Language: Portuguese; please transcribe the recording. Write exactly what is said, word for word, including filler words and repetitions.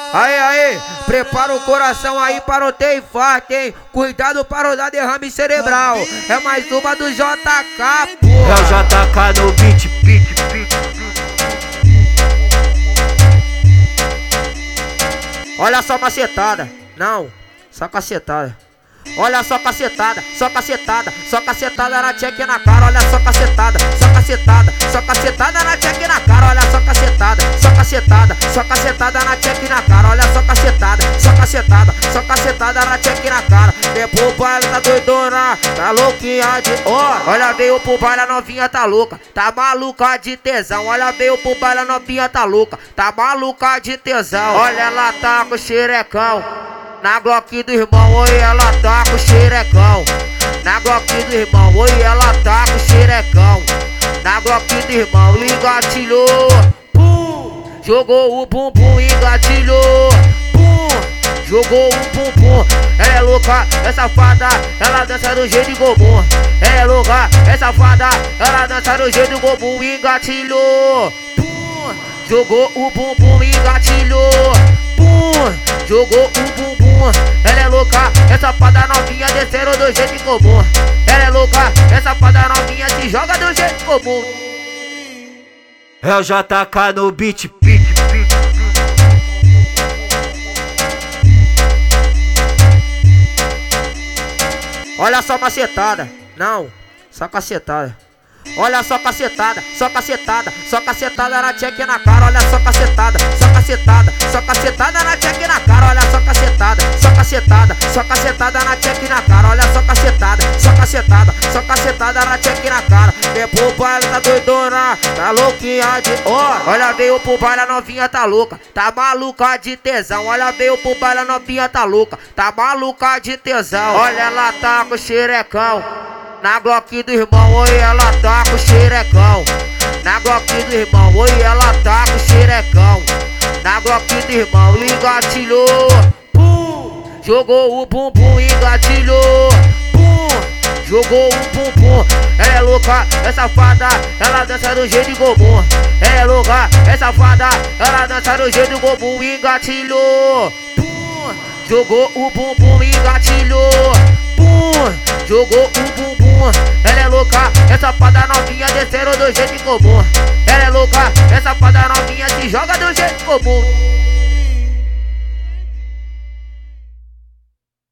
Aí, aí, prepara o coração aí para o ter infarto, hein? Cuidado para o dar derrame cerebral. É mais uma do J K, pô. É o J K no beat, beat, beat. Olha só cacetada, não, só cacetada. Olha só cacetada, só cacetada, só cacetada na check na cara, olha só cacetada, só cacetada, só cacetada na check na cara, olha só cacetada, só cacetada, só cacetada na check na cara, olha só cacetada, só cacetada, só cacetada na check na cara. Depois o baile tá doidona, tá louquinha de ó, olha veio pro baile a novinha tá louca, tá maluca de tesão, olha veio pro baile a novinha tá louca, tá maluca de tesão, olha ela tá com xerecão. Na Glock do irmão, oi, ela tá com xerecão. Na Glock do irmão, oi, ela tá com xerecão. Na Glock do irmão, engatilhou, pum, jogou o bumbum, engatilhou, pum, jogou o bumbum. Ela é louca, é safada, ela dança do jeito de gomum. Ela é louca, é safada, ela dança do jeito de gomum, engatilhou, pum, jogou o bumbum, engatilhou, pum, jogou o bumbum. Ela é louca, é safada novinha, desceram do jeito comum. Ela é louca, é safada novinha, se joga do jeito comum. É o J K no beat, beat, beat. Olha só cacetada, não, só cacetada. Olha só cacetada, só cacetada, só cacetada na check na cara, olha só cacetada, só cacetada, só cacetada na check na cara, olha só cacetada, só cacetada, só cacetada na check na cara, olha só cacetada, só cacetada, só cacetada na check na cara. Depois o baile tá doidona, tá louquinha de ó, olha veio pro baile a novinha tá louca, tá maluca de tesão, olha veio pro baile a novinha tá louca, tá maluca de tesão, olha ela tá com xerecão. Na Glock do irmão, oi, ela tá com xerecão. Na Glock do irmão, oi, ela tá com xerecão. Na Glock do irmão, engatilhou, pum, jogou o bumbum, engatilhou, pum, jogou o bumbum. Ela é louca, é safada, ela dança do jeito de gomum. Ela é louca, é safada, ela dança do jeito de gomum, engatilhou, pum, jogou o bumbum, engatilhou, pum, jogou o bumbum. Ela é louca, é safada novinha, desceram do jeito comum. Ela é louca, é safada novinha, se joga do jeito comum.